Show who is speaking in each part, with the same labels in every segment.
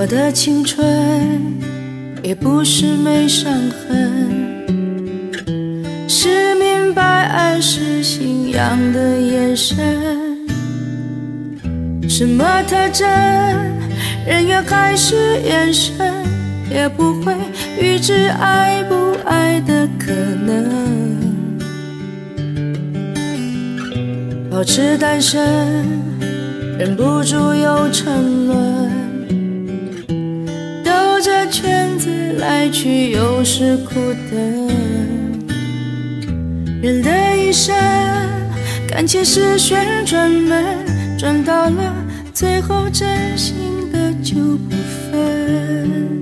Speaker 1: 我的青春也不是没伤痕，是明白爱是信仰的眼神。什么特征，人缘还是眼神，也不会预知爱不爱的可能。保持单身，忍不住有沉沦，兜着圈子来去又是苦等。人的一生，感情是旋转门，转到了最后真心的就不分。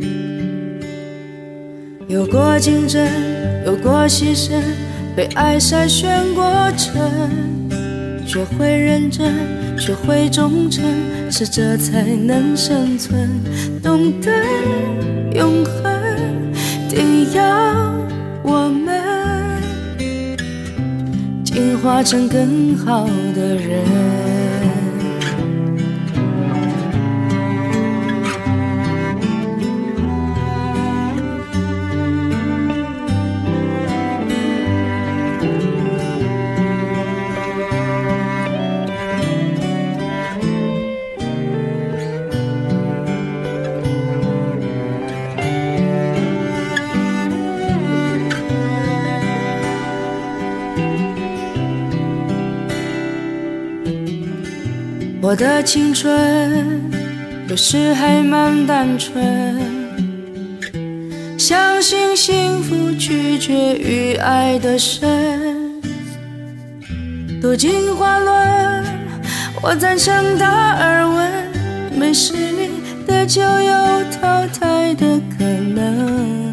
Speaker 1: 有过竞争，有过牺牲，被爱筛选过程，学会认真，学会忠诚，是这才能生存。懂得永恒得要我们进化成更好的人。我的青春有时还蛮单纯，相信幸福取决于爱的深。躲进花轮，我赞成达尔文，没实力的就有淘汰的可能。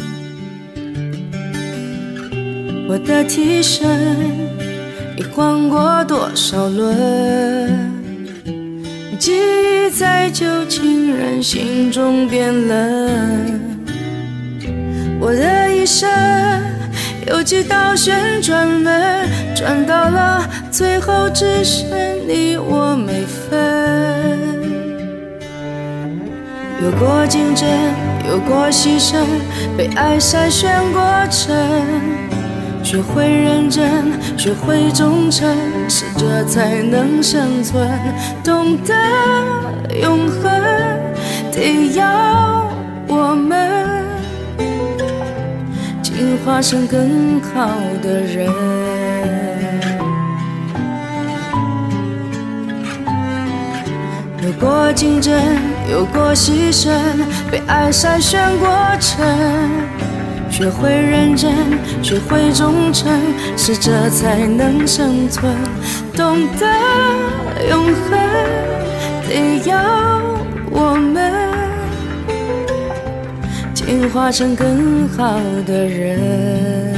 Speaker 1: 我的替身已换过多少轮，记忆在旧情人心中变冷。我的一生有几道旋转门，转到了最后只剩你我没分。有过竞争，有过牺牲，被爱筛选过程，学会认真，学会忠诚，是这才能生存。懂得永恒得要我们进化成更好的人。有过竞争，有过牺牲，被爱筛选过程，学会认真，学会忠诚，是这才能生存。懂得永恒得要我们进化成更好的人。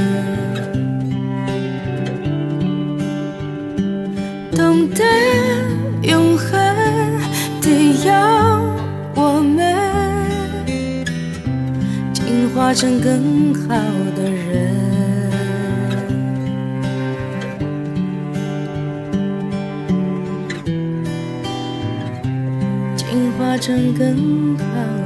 Speaker 1: 懂得永恒得要我们进化成更好的人。进化成更好的人。